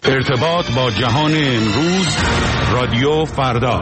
ارتباط با جهان امروز، رادیو فردا.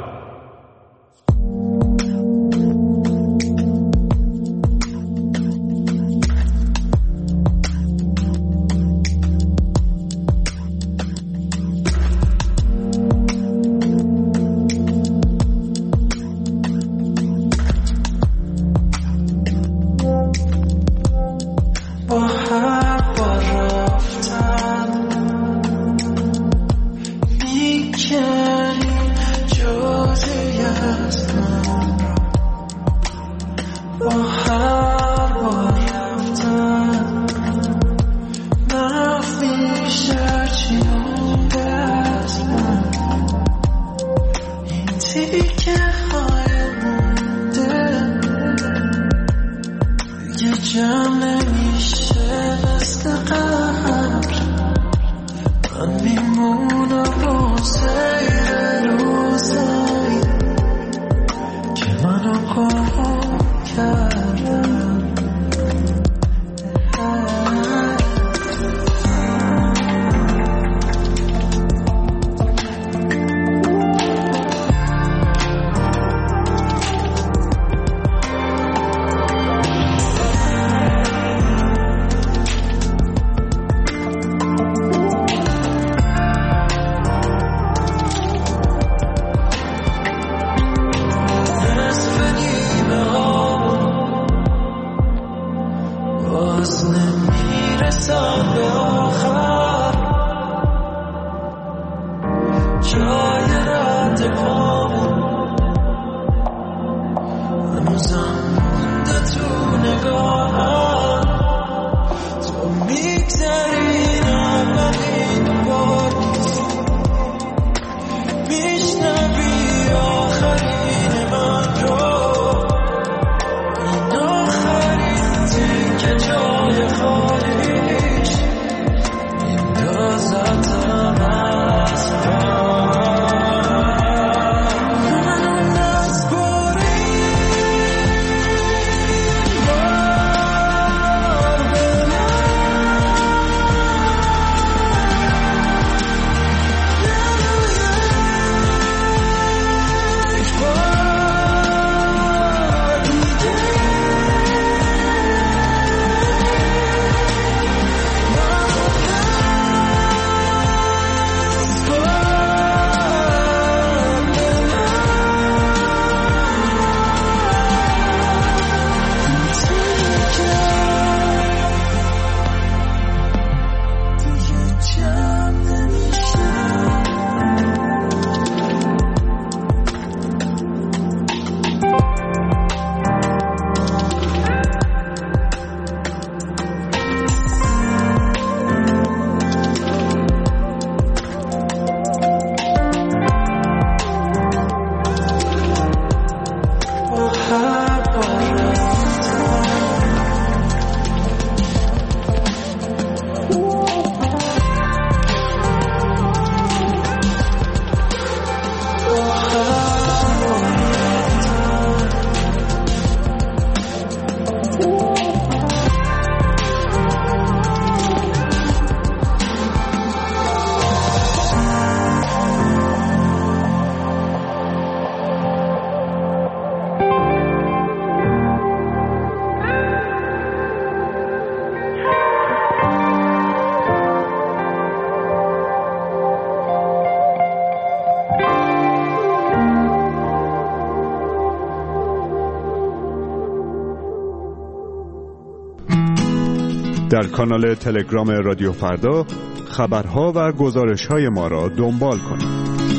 در کانال تلگرام رادیو فردا خبرها و گزارش‌های ما را دنبال کنید.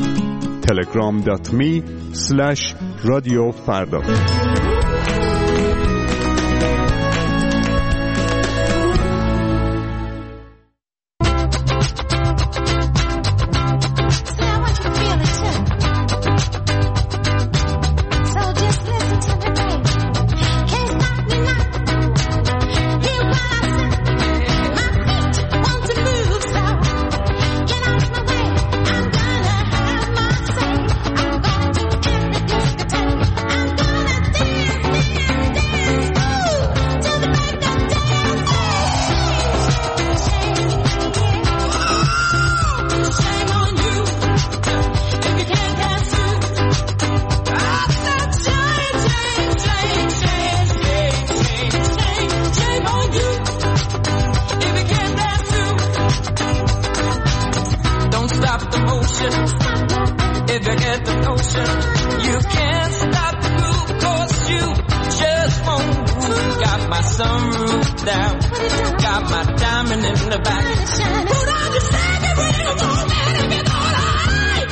telegram.me/رادیوفردا. I'm gonna sunroof down. Got my diamond in the back. Put on your second ring, oh man, if you're gonna hide.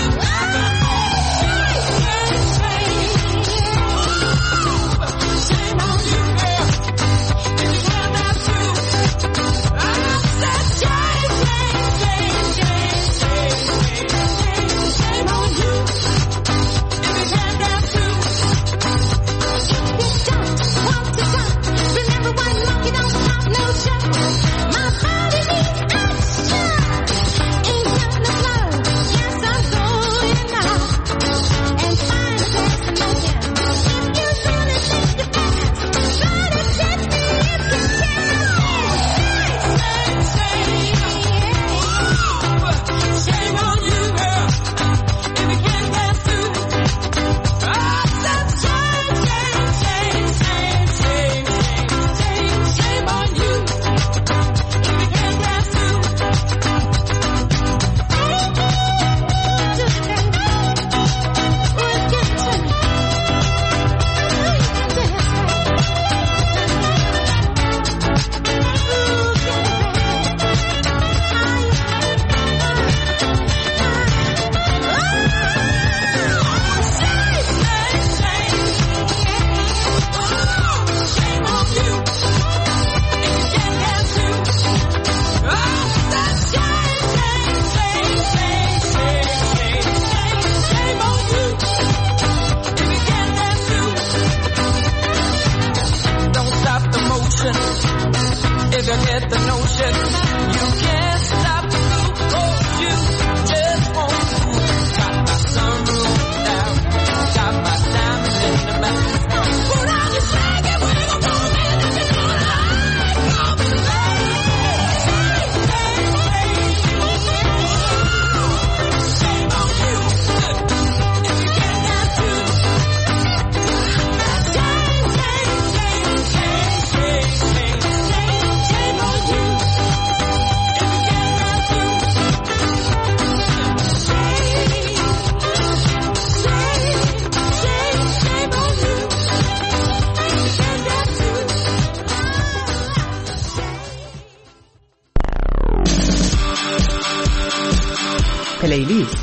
Shame on you, girl. If you tell that truth, I said shame, shame, shame, shame, shame, shame on you. If you tell that truth, you don't want to stop. Remember one monkey don't stop, no shot. My body needs action. Ain't got no flow. Yes, I'm going now. And find a destination. If you really think you're fast, try to catch me if you can. Shame on you, girl. If you can't dance too. I said shame, shame, shame, shame, shame, shame, shame on you. If you can't dance too. Don't stop the motion. If you get the notion, you can't stop the move. Oh, you just won't move. Got my sunroof down. Got my diamonds in the back. Put on your second wing, oh man, if you're gonna hide. Shame on you. If you can't dance too. Shame, shame, shame, shame, shame, shame, shame on you. If you can't dance too. Shame on you. If you can't dance too. پلیلیست.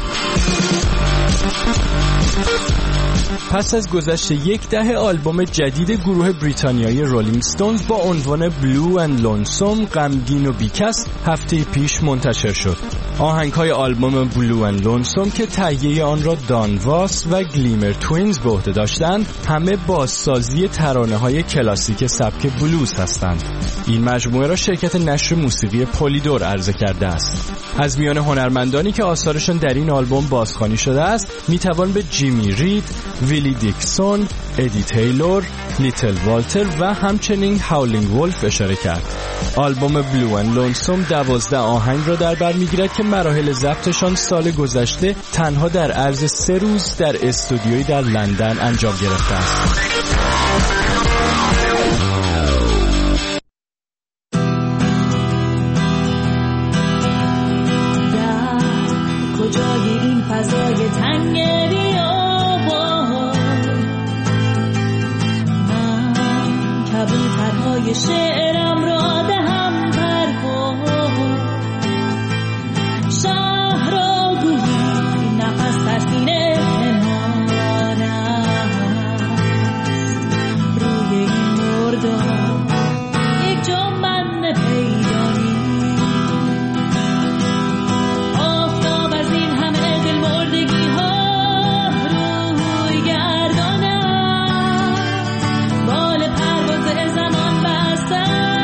پس از گذشت یک دهه آلبوم جدید گروه بریتانیایی رولینگ ستونز با عنوان بلو اند لونسوم، غمگین و بیکس، هفته پیش منتشر شد. آهنگ‌های آلبوم بلو اند لونسوم که تهیه آن را دان واس و گلیمر توینز به عهده داشتند، همه بازسازی ترانه‌های کلاسیک سبک بلوز هستند. این مجموعه را شرکت نشر موسیقی پولیدور عرضه کرده است. از میان هنرمندانی که آثارشان در این آلبوم بازخوانی شده است، میتوان به جیمی رید، ویلی دیکسون، ادی تیلور، لیتل والتر و همچنین هاولینگ ولف اشاره کرد. آلبوم بلو اند لونسوم 12 آهنگ را در بر میگیرد که مراحل ضبطشان سال گذشته تنها در عرض 3 روز در استودیویی در لندن انجام گرفته است. کجای این فضای تنگ بیابان، من کبوترهای شعرم را دهم پرواز، شهر را گویی نفس در سینه پنهانم، روی این مردم یک جا من پیدا نیست. Bye.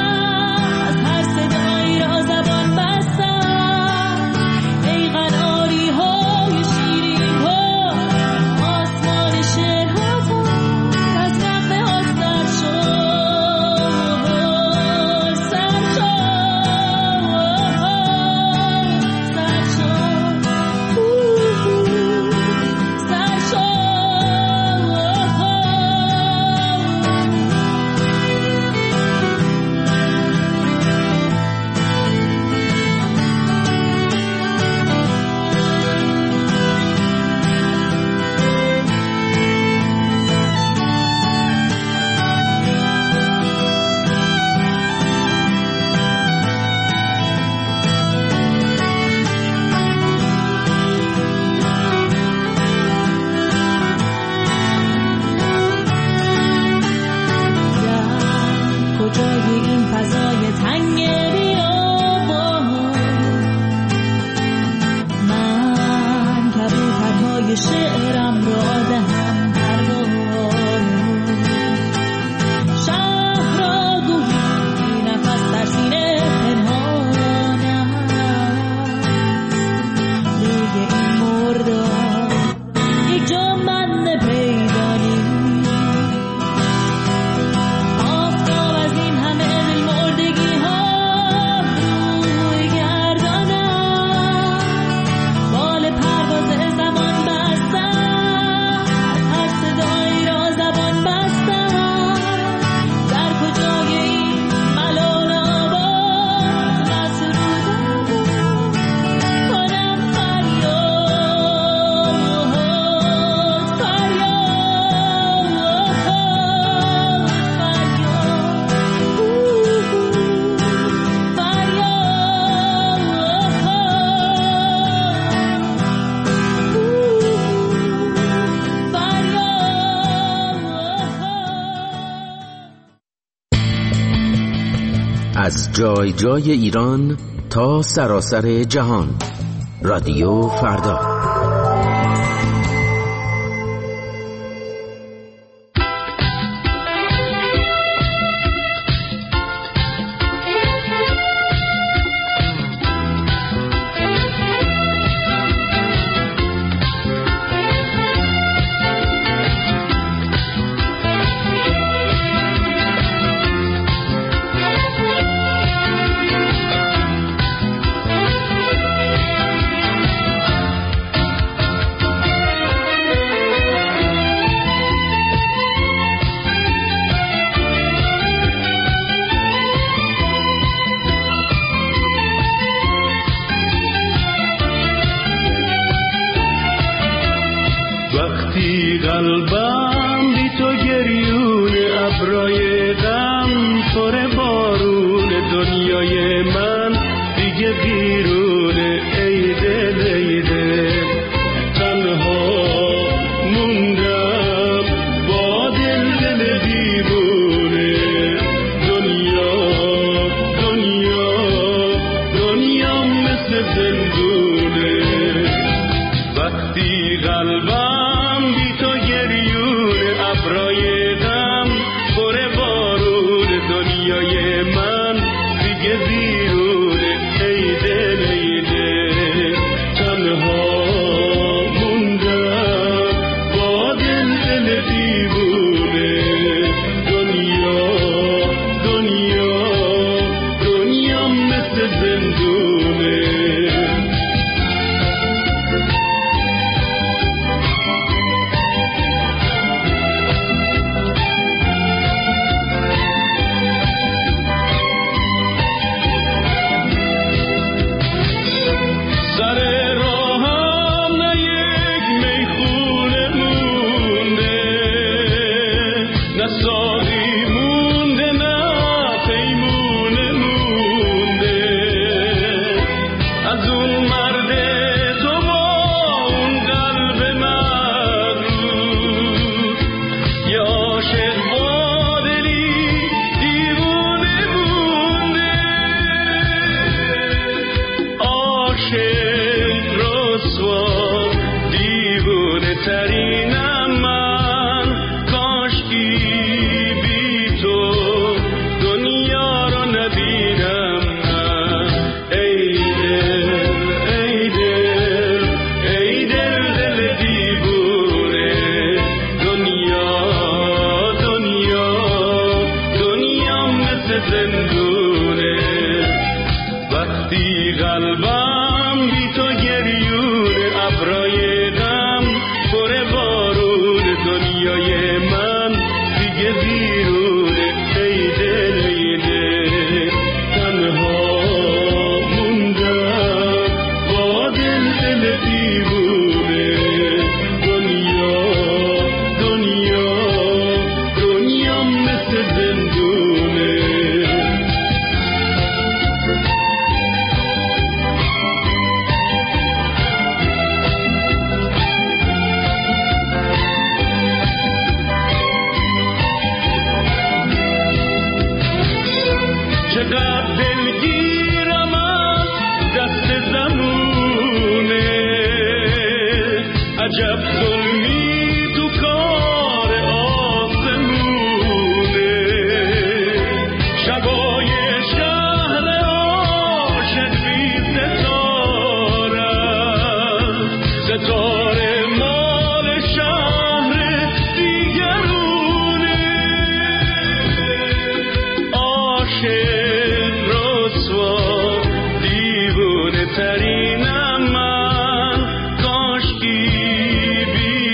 جای جای ایران تا سراسر جهان. رادیو فردا. وقتی قلبم بی تو گریون ابرای غم پر بارون دنیای من دیگه بیرونه ای دل ای دل تنها موندم با دل دل دیوونه دنیا مثل زندونه وقتی قلبم بی تو گریون ابرای غم پر بارون دنیای من دیگه بیرونه ای دل ای دل تنها موندم با دل دل دیوونه دنیا مثل زندونه قلبم بی تو گریون ابرای غم پر بارون دنیای من دیگه بیرونه ای دل ای دل تنها موندم با دل دل دیوونه دنیا مثل زندونه چقدر دلگیرم از دست زمونه عجب ظلمی تو کار آسمونه شبای شهر عاشق بی ستاره مال شهر دیگرونه عاشق ترینم من کاشکی بی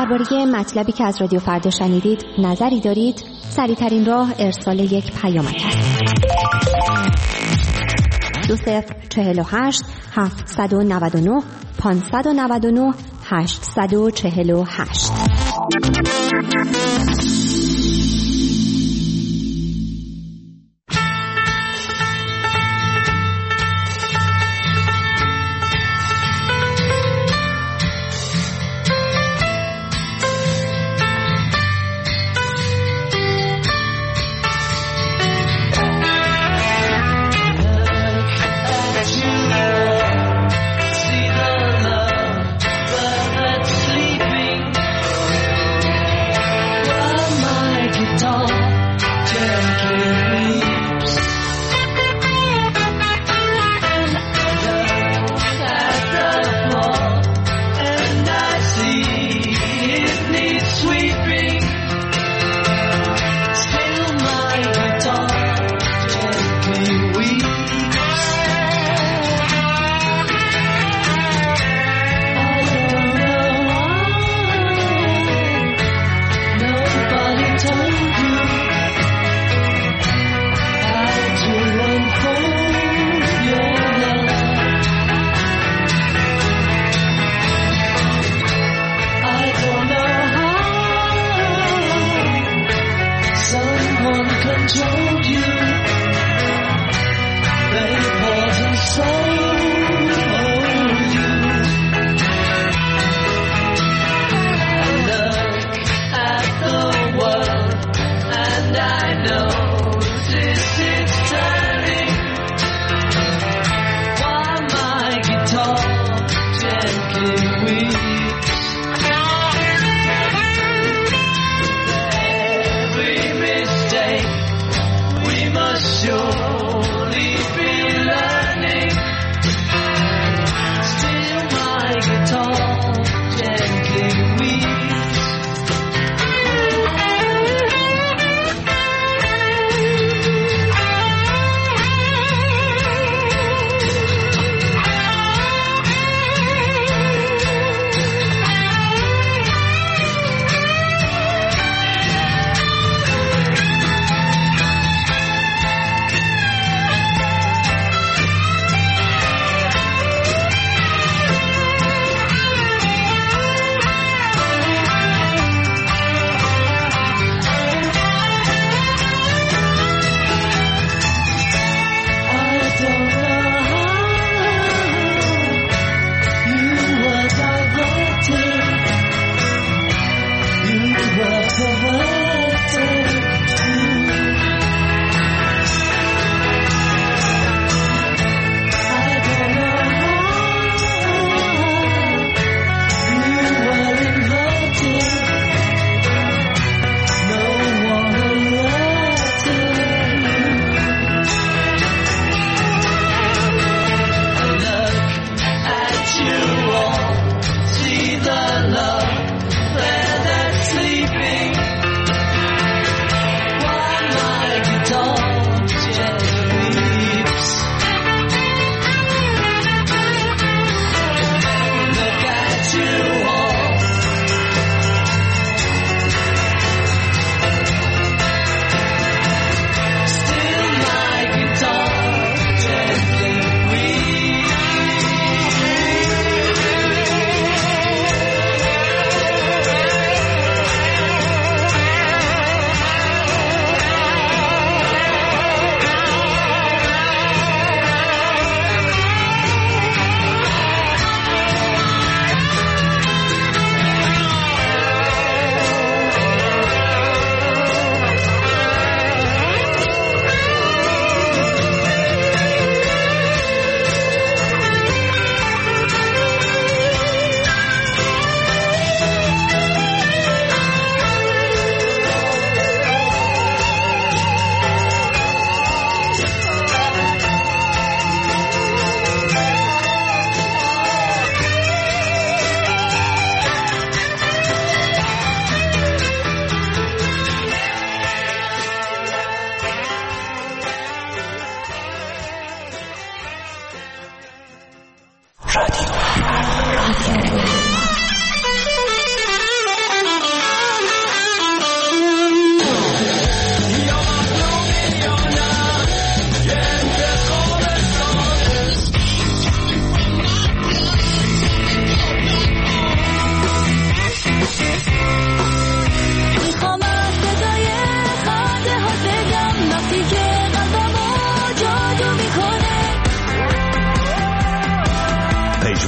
درباره مطلبی که از رادیو فردا شنیدید نظری دارید؟ سریع‌ترین راه ارسال یک پیامک است. 2048 799 599 848.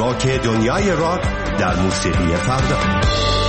چاک دنیای راک در موسیقی فردا.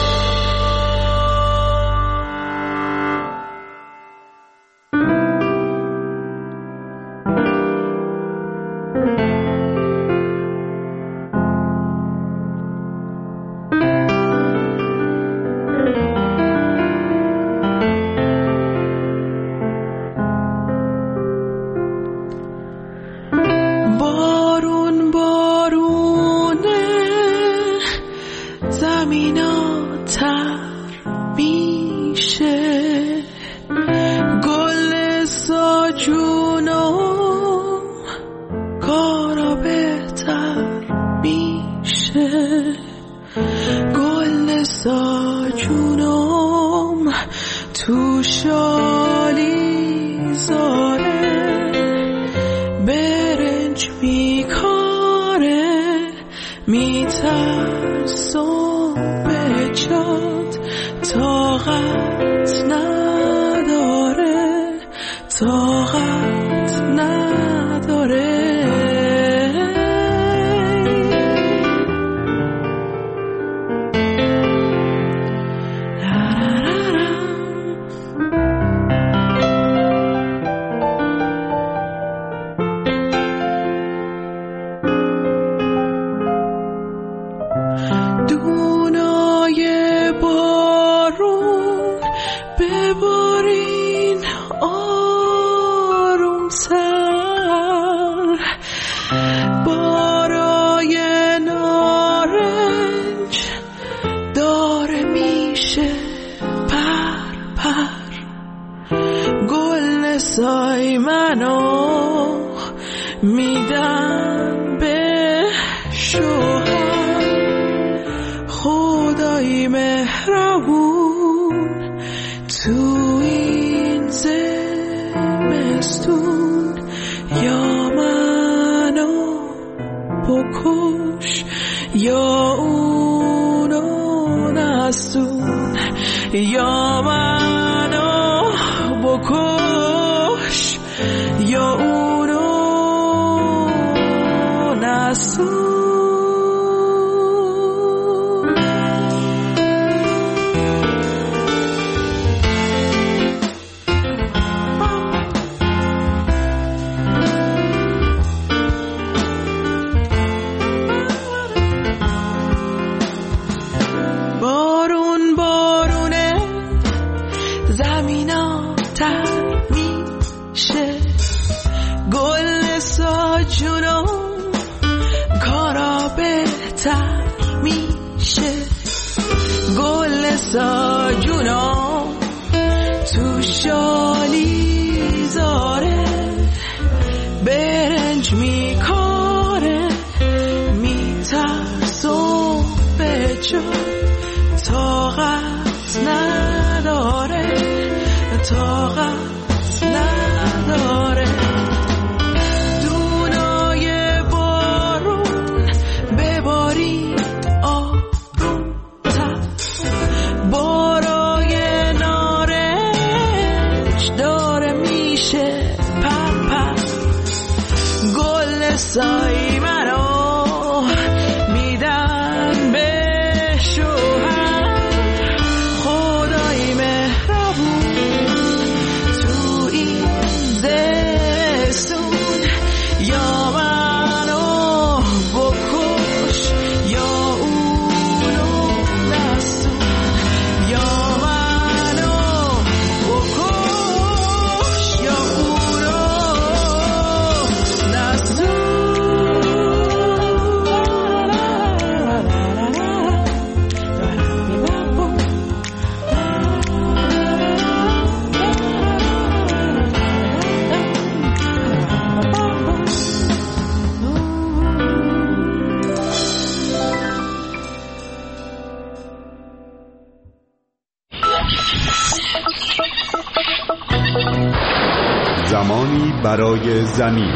زمانی برای زمین.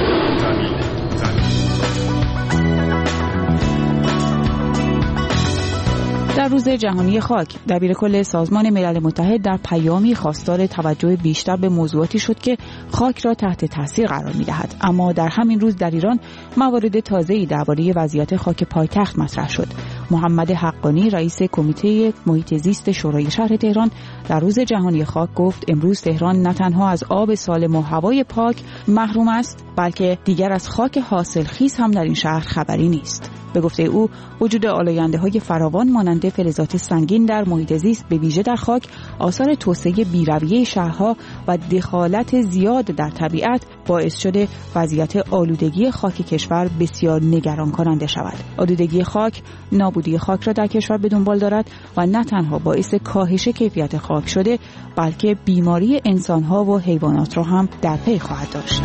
در روز جهانی خاک، دبیرکل سازمان ملل متحد در پیامی خواستار توجه بیشتر به موضوعاتی شد که خاک را تحت تاثیر قرار می‌دهد. اما در همین روز در ایران موارد تازه‌ای درباره وضعیت خاک پایتخت مطرح شد. محمد حقانی رئیس کمیته محیط زیست شورای شهر تهران در روز جهانی خاک گفت امروز تهران نه تنها از آب سالم و هوای پاک محروم است، بلکه دیگر از خاک حاصلخیز هم در این شهر خبری نیست. به گفته او وجود آلاینده‌های فراوان مانند فلزات سنگین در محیط زیست به ویژه در خاک آثار توسعه بی‌رویه شهرها و دخالت زیاد در طبیعت باعث شده وضعیت آلودگی خاک کشور بسیار نگران کننده شود. آلودگی خاک نابودی خاک را در کشور به دنبال دارد و نه تنها باعث کاهش کیفیت خاک شده، بلکه بیماری انسان‌ها و حیوانات را هم در پی خواهد داشت.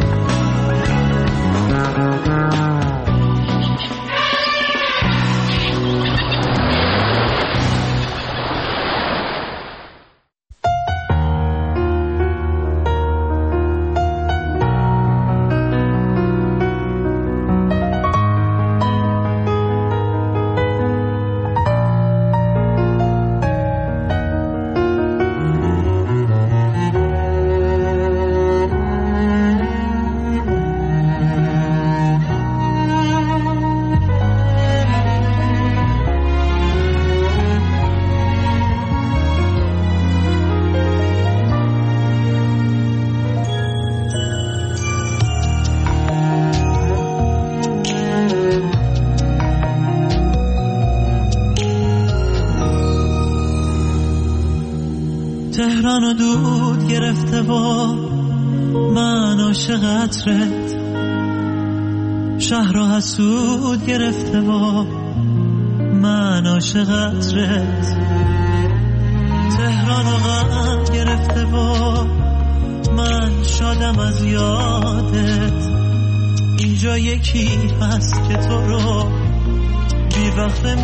تهرانو دود گرفته با من عاشقترت، شهر رو حسود گرفته با من عاشقترت، تهرانو غم گرفته با من شادم از یادت. اینجا یکی هست که تو رو بی وقفه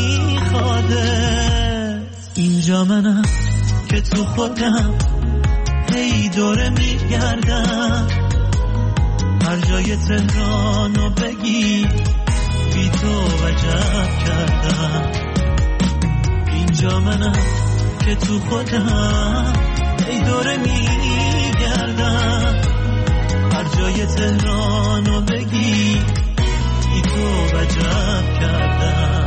میخوادت. اینجا منم که تو خودم هی دوره میگردم، هر جای تهرانو بگی بی تو وجب کردم. اینجا منم که تو خودم هی دوره میگردم، هر جای تهرانو بگی بی تو وجب کردم.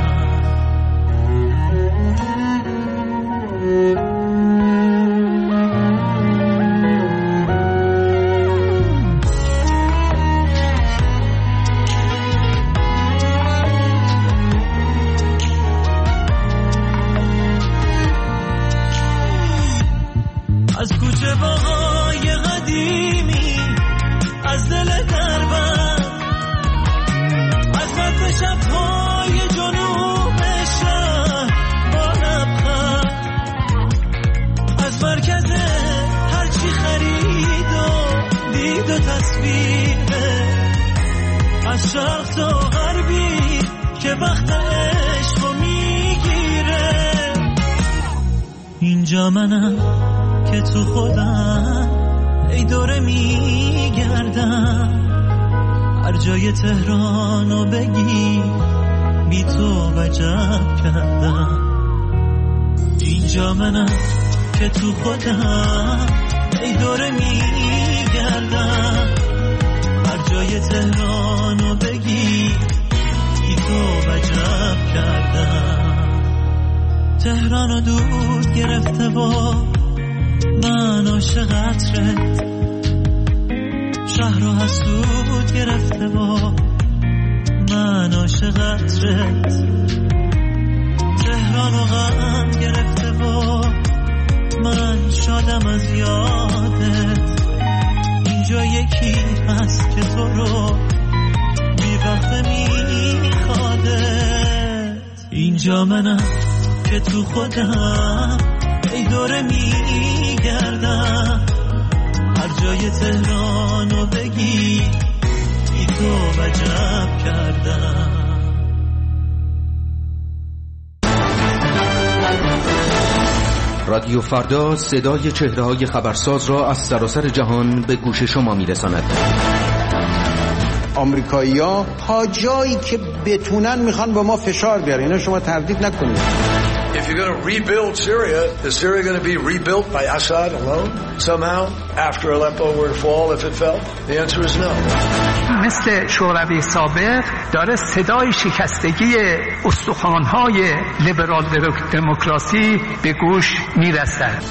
از کوچه باهای قدیمی، از دل دربند، از رد شبهای جنوب شهر با لبخند، از مرکز هرچی خرید و دید و تصویره، از شرق تا غربی که وقت عشقو میگیره. اینجا منم که تو خودم ای دوره میگردم، هر جای تهرانو بگی بی تو وجب کردم. اینجا منم که تو خودم ای دوره میگردم، هر جای تهرانو بگی بی تو وجب کردم. تهرانو دود گرفته با من عاشقترت، شهر رو حسود گرفته با من عاشقترت، تهران رو غم گرفته با من شادم از یادت. اینجا یکی هست که تو رو بی وقت میخوادت. اینجا منم که تو خودم ای دوره میگردم، هر جای تهرانو بگی بی تو وجب کردم. رادیو فردا صدای چهره‌های خبرساز را از سراسر جهان به گوش شما میرساند. آمریکایی‌ها تا جایی که بتونن میخوان به ما فشار بیارن. اینا شما تردید نکنید. If you're going to rebuild Syria, is Syria going to be rebuilt by Assad alone somehow after Aleppo were to fall if it fell? The answer is no. مثل شوروی سابق داره صدای شکستگی استخوان‌های لیبرال دموکراسی به گوش میرسد.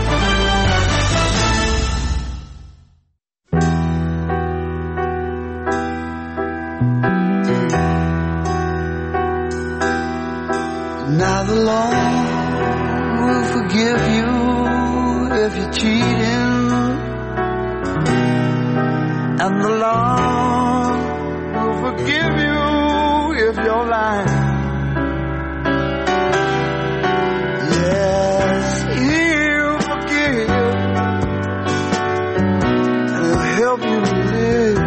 Now the law will forgive you if you're cheating, and the law will forgive you if you're lying. Yes, he'll forgive, and he'll help you live.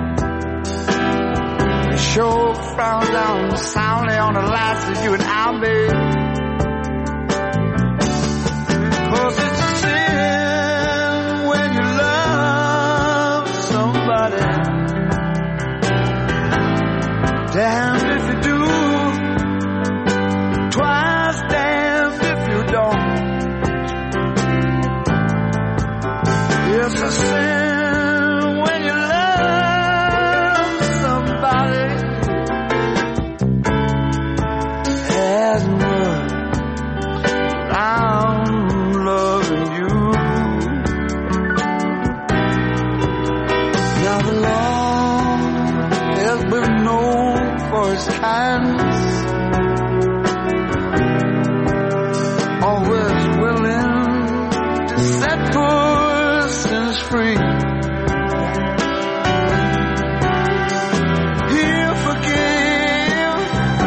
The show frown down soundly on the lights that you and I made. Cause it's a sin when you love somebody. Damned if you do, twice damned if you don't. It's a sin when you love somebody as much as I'm loving you. Now the law has been known for its kindness, always willing to set persons free. He'll forgive,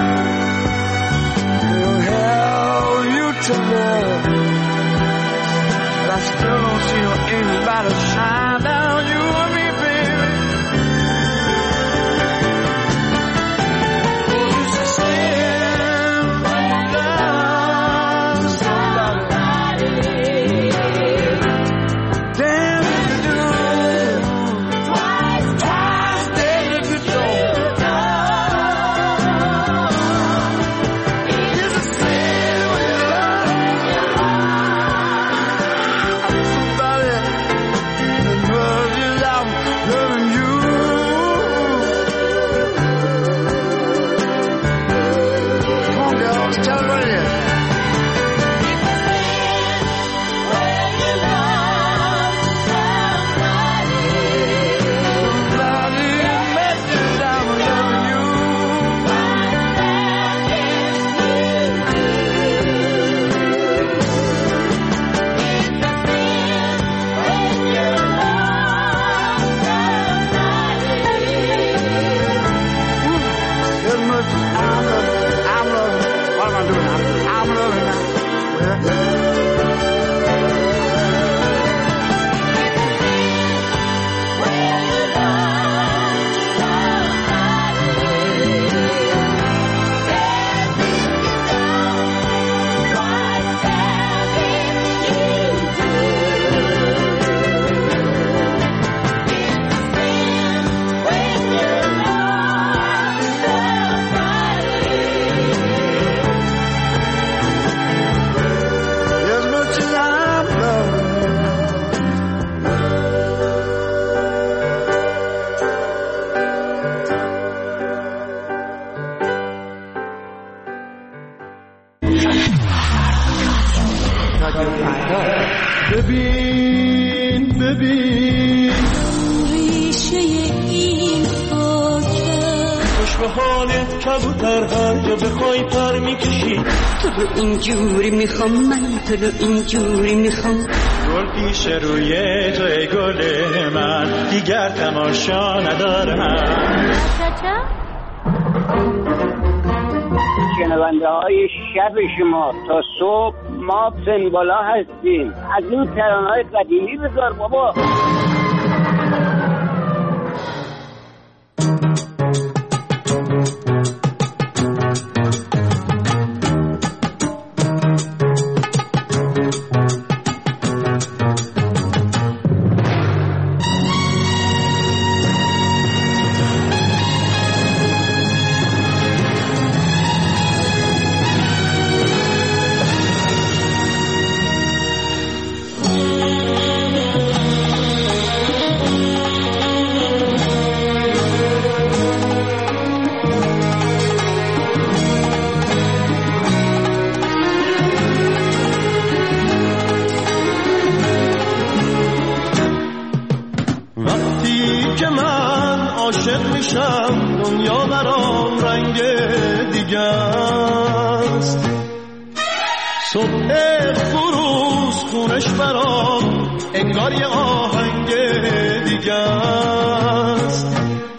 he'll help you to love, but I still don't see your anybody shine down you and me, baby. It's a sin when you love somebody. Damn if you do, twice damn if you don't. It's a sin when you love somebody and love you like I'm loving you. Come on, girls, tell it right here. Somebody met you down loving you. As much as I'm loving. What am I doing now? I'm loving now. As much as I'm loving. ببین ببین ریشه این خاکه خوش به حال کبوتر هر جا بخوای پر میکشی. تو رو اینجوری میخوام، من تو رو اینجوری میخوام. گل پیش روی جای گل من دیگر تماشا ندارم. شنونده های شب شما تا صبح ما سنبالا هستیم. از این ترانه‌های قدیمی بذار بابا. میشم دنیا برام رنگ دیگه است. صبح فروز خونش برام انگار یه آهنگ دیگه است.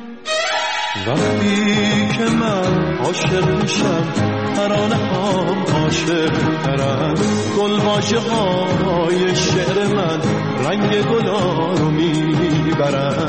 وقتی که من عاشق میشم ترانه هم عاشق ترن، گلواژه های شعر من رنگ گلا رو میبرن.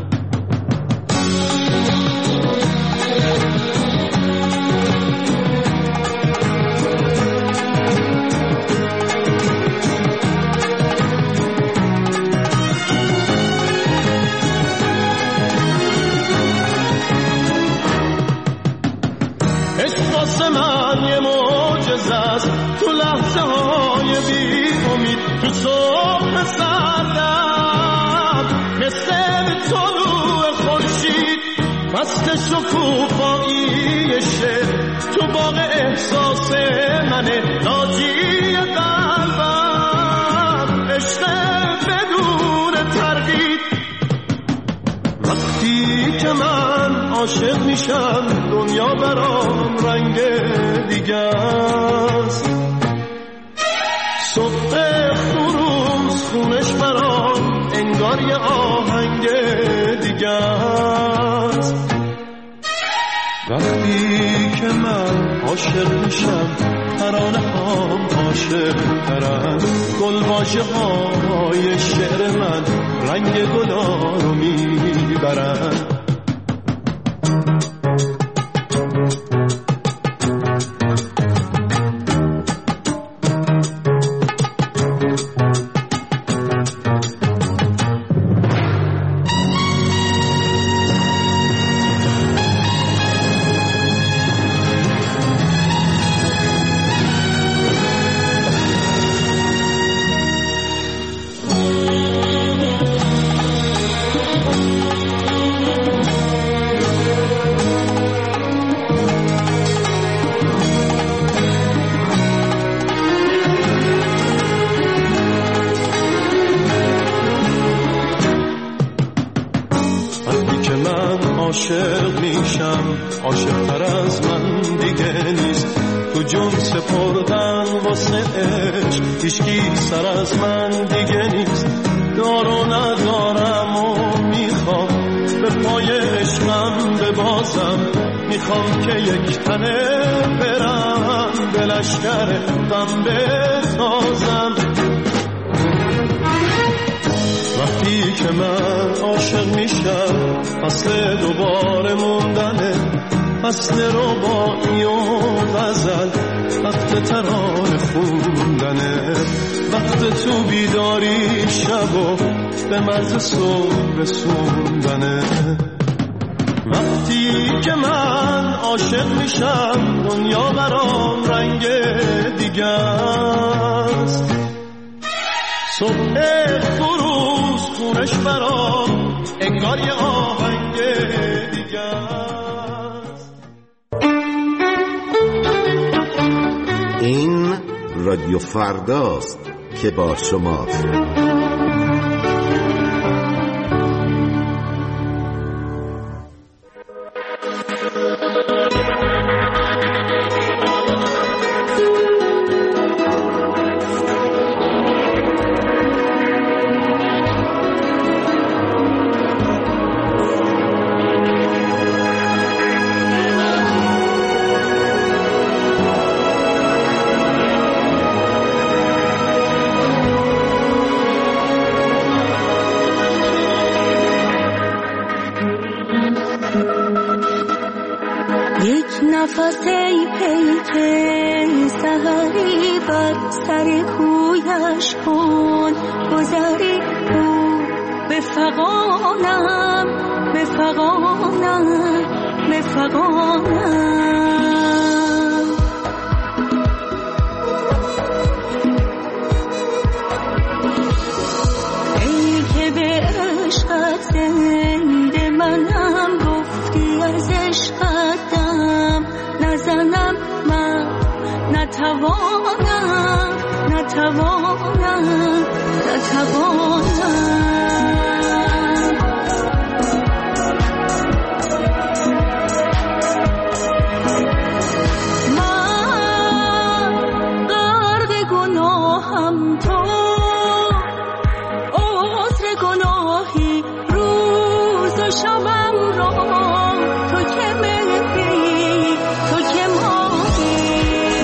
احساس من یه معجزه است، تو لحظه های بی امید، تو صبح سردم مثل طلوع خورشید، فصل شکوفایی شعر تو باغ احساس منه، ناجی قلبم عشق بدون تردید. وقتی که من عاشق میشم دنیا برام رنگ دیگه است. صبح فروز خونش برام انگار یه آهنگ دیگه است. وقتی که من عاشق میشم ترانه هم عاشق ترن، گلواژه های شعر من رنگ گلا رو میبرن. عاشق میشم عاشق‌تر از من دیگه نیست، تو جون سپردن واسه عشق هیچکی سر از من دیگه نیست. دار و ندارم و میخوام به پای عشقم ببازم، میخوام که یک تنه برم به لشکر غم بتازم. وقتی که من عاشق میشم فصل دوباره موندنه، فصل رباعی و غزل، وقت ترانه خوندنه، وقت تو بیداری شب و به مزه صبح رسوندنه. وقتی که من عاشق میشم دنیا برام رنگ دیگه است. صبح فروز خونش برام انگار یه آهنگ دیگه است. این رادیو فرداست که با شماست. نفس ای پیک سحری بر سر کویش کن، گذری او بفغانم بفغانم بفغانم. ای که به عشقت زنده منم، گفتی از عشقتم نزنم من، نتوانم نتوانم نتوانم. هم تو عذر گناهی روز و شبم را تو که مهری تو که ماهی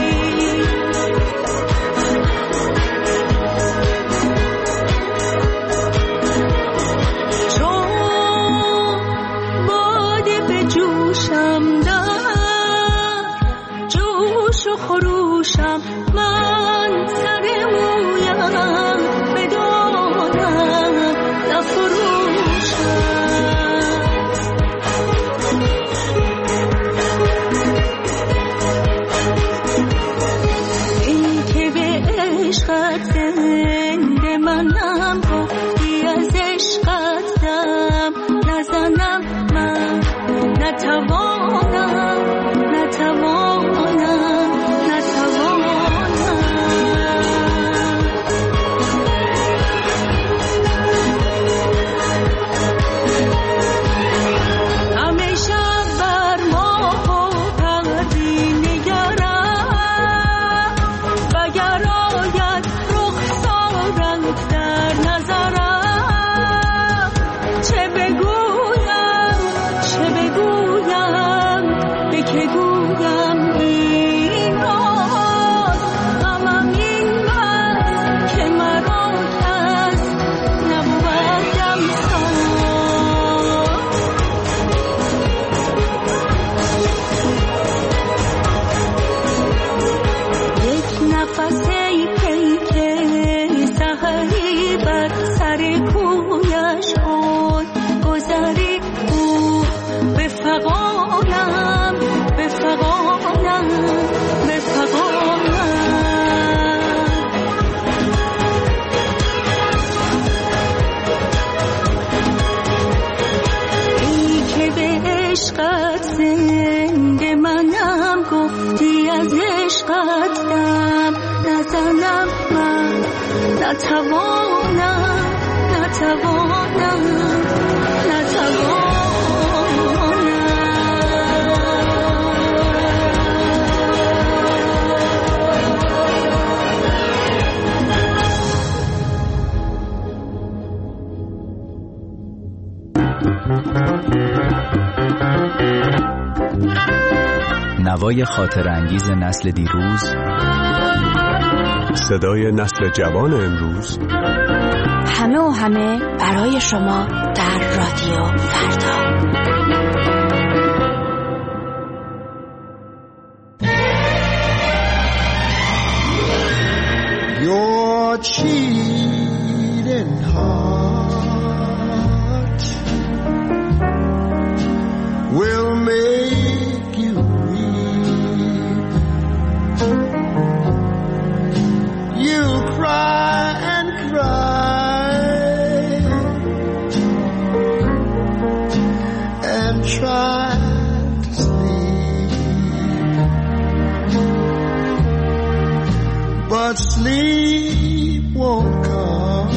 چون باده به جوشم در جوش و خروشم من سر مویم به دادم نفروشم این که به عشقت زنده منم گفتی از عشقت دم نزنم من نتوانم همیشه بر ماه و پردی نگرم وگر آید رخسارت در نظرم چه بگویم به که گویم این راز غمم این بس که مرا کس نبود دمساز یک نفس ای پیک سحری بر سر کویش خود گذری او به فغانم ای که به عشقت زنده منم گفتی از عشقت دم نزنم من نتوانم نوای خاطر انگیز نسل دیروز، صدای نسل جوان امروز، همه برای شما در رادیو فردا. Your cheating heart will make you weep. You'll cry and cry and try to sleep, but sleep won't come.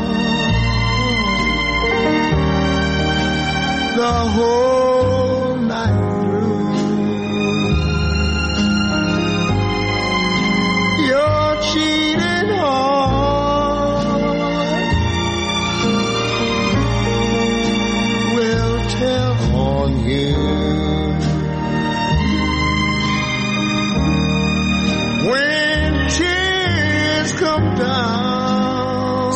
The whole night through, your cheating heart will tell on you. When tears come down,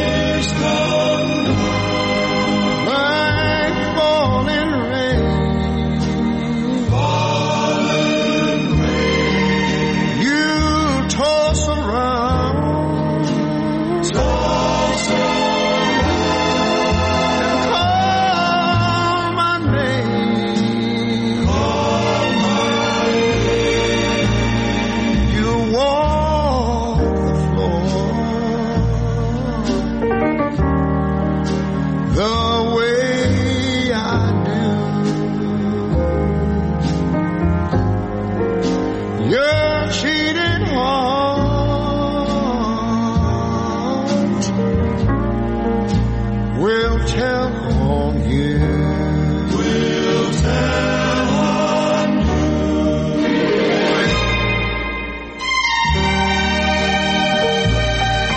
like falling rain, you toss around, and call my name. You walk the floor the way I do. Your cheating heart will tell on you. Will tell on you.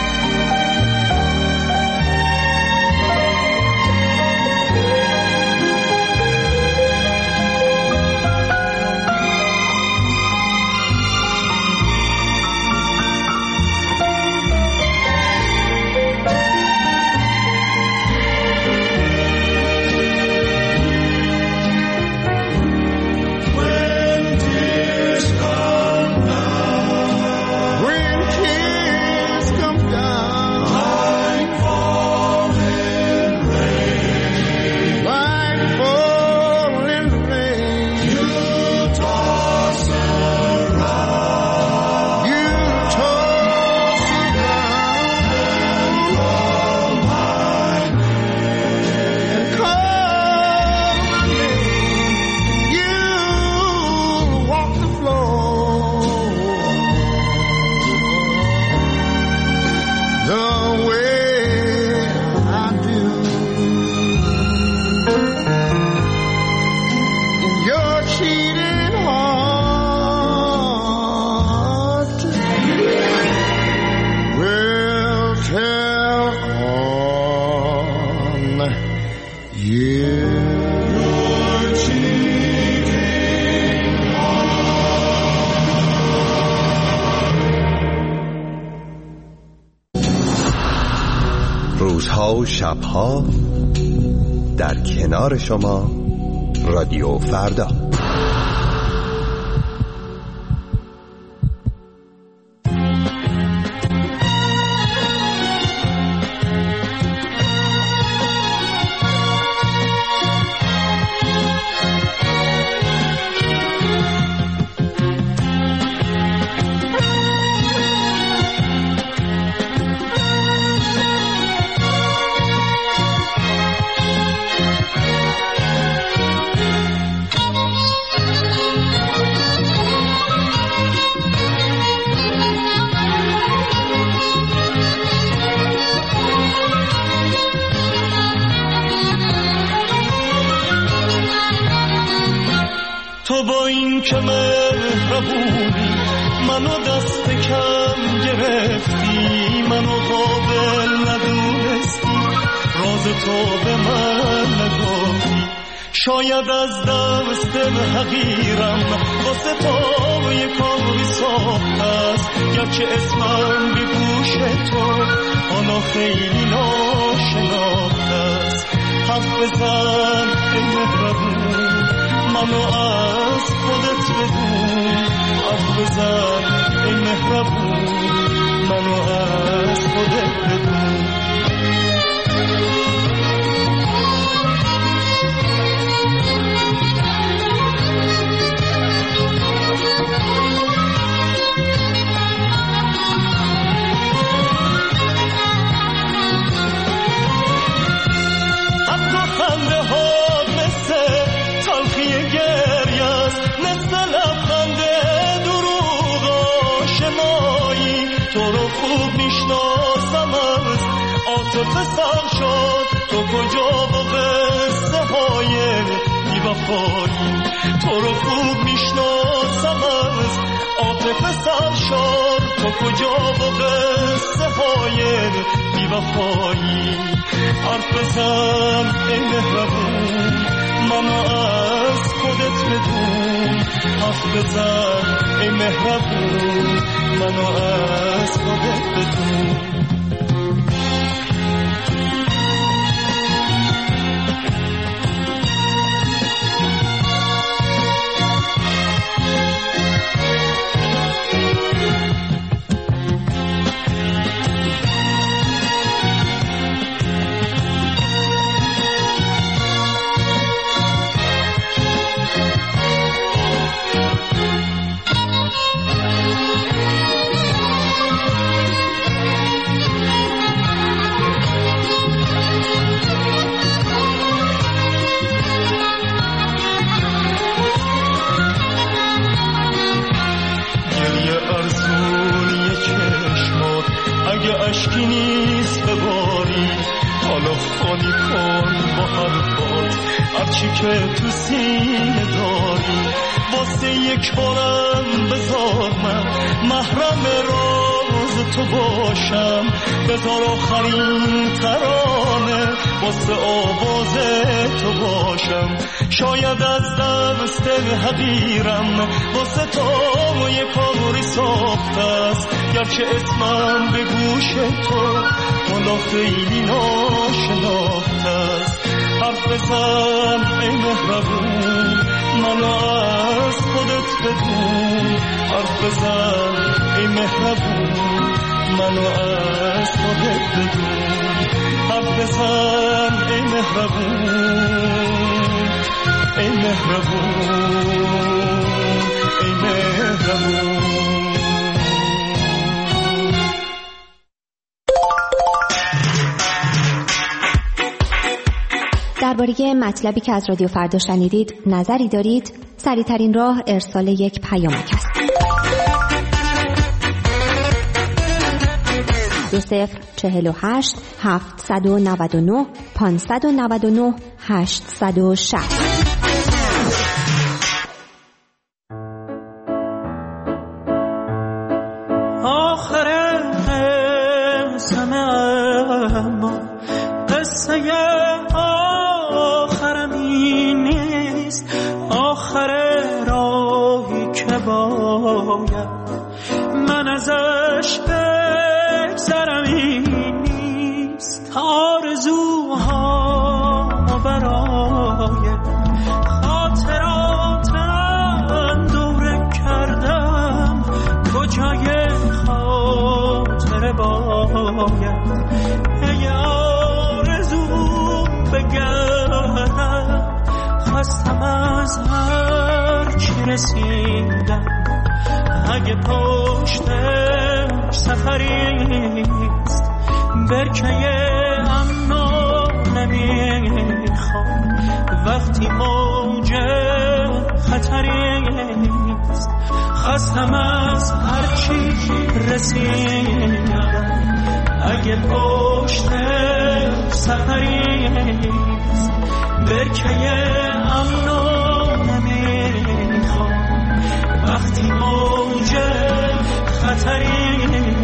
روزها و شبها در کنار شما رادیو فردا. تو با این که مهربونی منو دست کم گرفتی، منو قابل ندونستی، راز تو به من نگفتی. شاید از دست حقیرم واسه تو یه کاری ساخت است، گرچه اسمم به گوش تو حالا خیلی ناشناخت است. حرف بزن ای مهربون منو از خودت بدون، حرف بزن ای مهربون منو از خودت بدون. عاطفه سر شد تو کجا با قصه های بی‌وفایی، تو رو خوب میشناسم از عاطفه سر شد تو کجا با قصه های بی‌وفایی. حرف بزن ای مهربون منو از خودت بدون، حرف بزن ای مهربون منو از خودت بدون. اشکی نیست بباری حالا خالی کن با حرفات هرچی که تو سینه داری. واسه یک بارم بذار من محرم راز تو باشم، بذار آخرین ترانه واسه آواز تو باشم. شاید از دست حقیرم واسه تو یه کاری ساخت است، گرچه اسمم به گوش تو حالا خیلی ناشناخت است. حرف بزن ای مهربون منو از خودت بدون، حرف بزن ای مهربون منو از خودت بدون. حرف بزن ای مهربون ای مهربون ای مهربون. درباره مطلبی که از رادیو فردا شنیدید نظری دارید؟ سریع‌ترین راه ارسال یک پیامک است. 2048 799 599 860. من ازش بگذرم این نیست، باید ای آرزو بگردم خستم از هر چی رسیدم اگه پشتم سفریست برکه امنو نمیخوام وقتی موج خطریست خستم از هر چی رسیدم اگه پشتم سفریست برکه امنو نمیخوام وقتی موج خطریست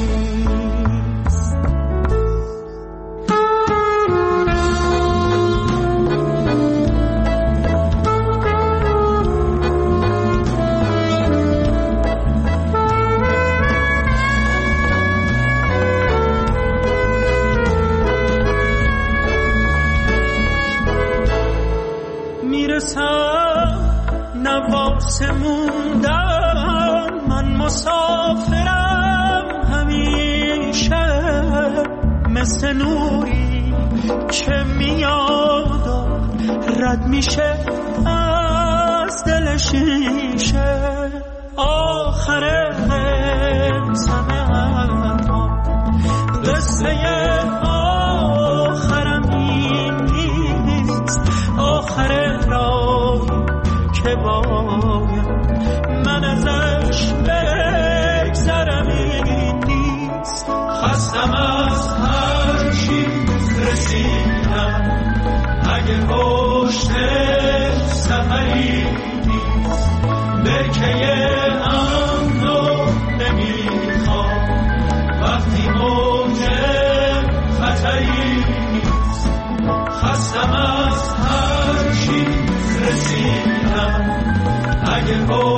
موندن من مسافرم همیشه مثل نوری که میاد و رد میشه از دل شیشه آخر زمه اما قصه آخرم این نیست آخر راهی که باید من ازش بگذرم این نیست خستم از هر چی رسیدم اگه پشت سفری نیست برکه امنو نمیخوام وقتی موج خطری نیست خستم از هر چی رسیدم اگه